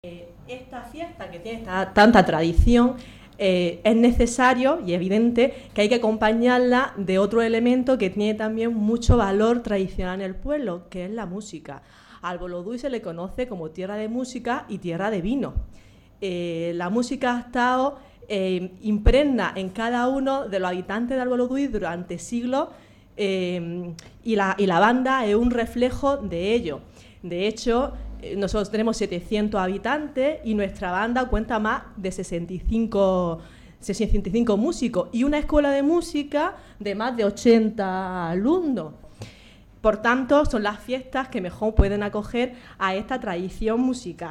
Esta fiesta que tiene tanta tradición, es necesario y evidente que hay que acompañarla de otro elemento que tiene también mucho valor tradicional en el pueblo, que es la música. Al Bolodui se le conoce como tierra de música y tierra de vino. La música ha estado impregna en cada uno de los habitantes de Bolodui durante siglos, y la banda es un reflejo de ello. De hecho, nosotros tenemos 700 habitantes y nuestra banda cuenta más de 65 músicos y una escuela de música de más de 80 alumnos. Por tanto, son las fiestas que mejor pueden acoger a esta tradición musical.